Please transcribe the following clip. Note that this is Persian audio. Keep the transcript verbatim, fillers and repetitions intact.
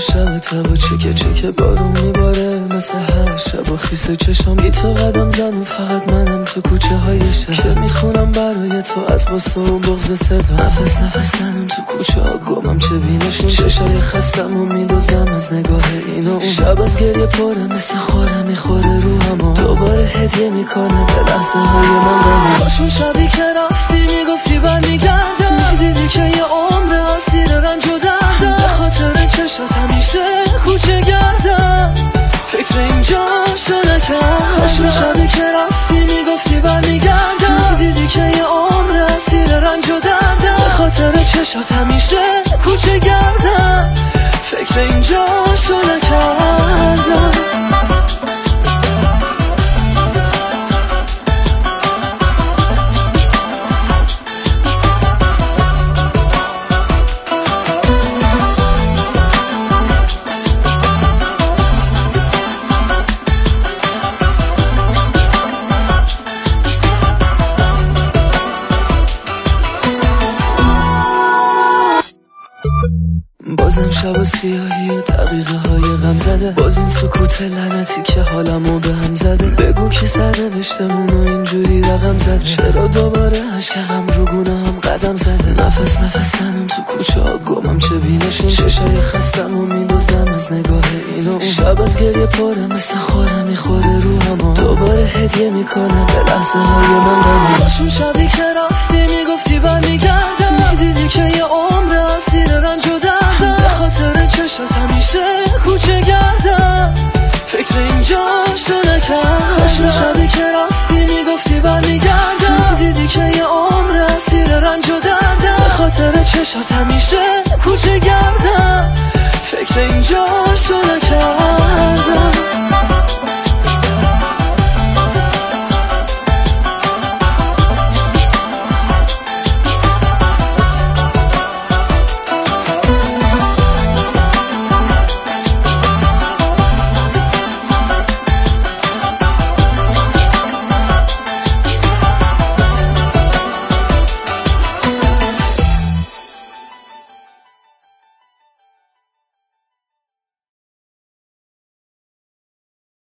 شب تبا چکه چکه بارون میباره مثل هر شب و خیس چشم بی تو قدم زن و فقط منم تو کوچه های شب که میخونم برای تو از قصه و بغض صدا نفس نفس زنم تو کوچه ها گمم چه بینشون چشای خستم و میدوزم از نگاه اینو اون شب از گریه پره مثل خوره میخوره روحم و دوباره هدیه میکنه به لحظه های من بامه باشون شبی که رفتی میگفتی برمیگردم دیدی که یه عمر اسیر رنج و دردم به خاطر چشات همیشه کوچه گردم فکر اینجا شو نکردم باشون شبی که رفتی میگفتی برمیگردم دیدی که یه عمر اسیر رنج و دردم به خاطر چشات همیشه کوچه گردم فکر اینجا شو نکردم بازم شب و سیاهی و دقیقه های غم زده باز این سکوت لعنتی که حالمو به هم زده بگو که سر نوشتمونو اینجوری رقم زده چرا دوباره عشق غم رو گونه هم قدم زده نفس نفس زنم تو کوچه ها گمم چه بینشون چشای خستم و میدوزم از نگاه اینو اون شب از گریه پره مثل خوره میخوره روحم و دوباره هدیه میکنه به لحظه های من غمه باشون شبی که رفتی میگفتی برمیگردم دیدی که یه عمر اسیر رنج و دردم به خاطر چشات همیشه کوچه گردم فکر اینجا شو نکردم باشون شبی که رفتی میگفتی برمیگردم دیدی که یه عمر اسیر رنج و دردم به خاطر چشات همیشه کوچه گردم فکر اینجا شو نکردم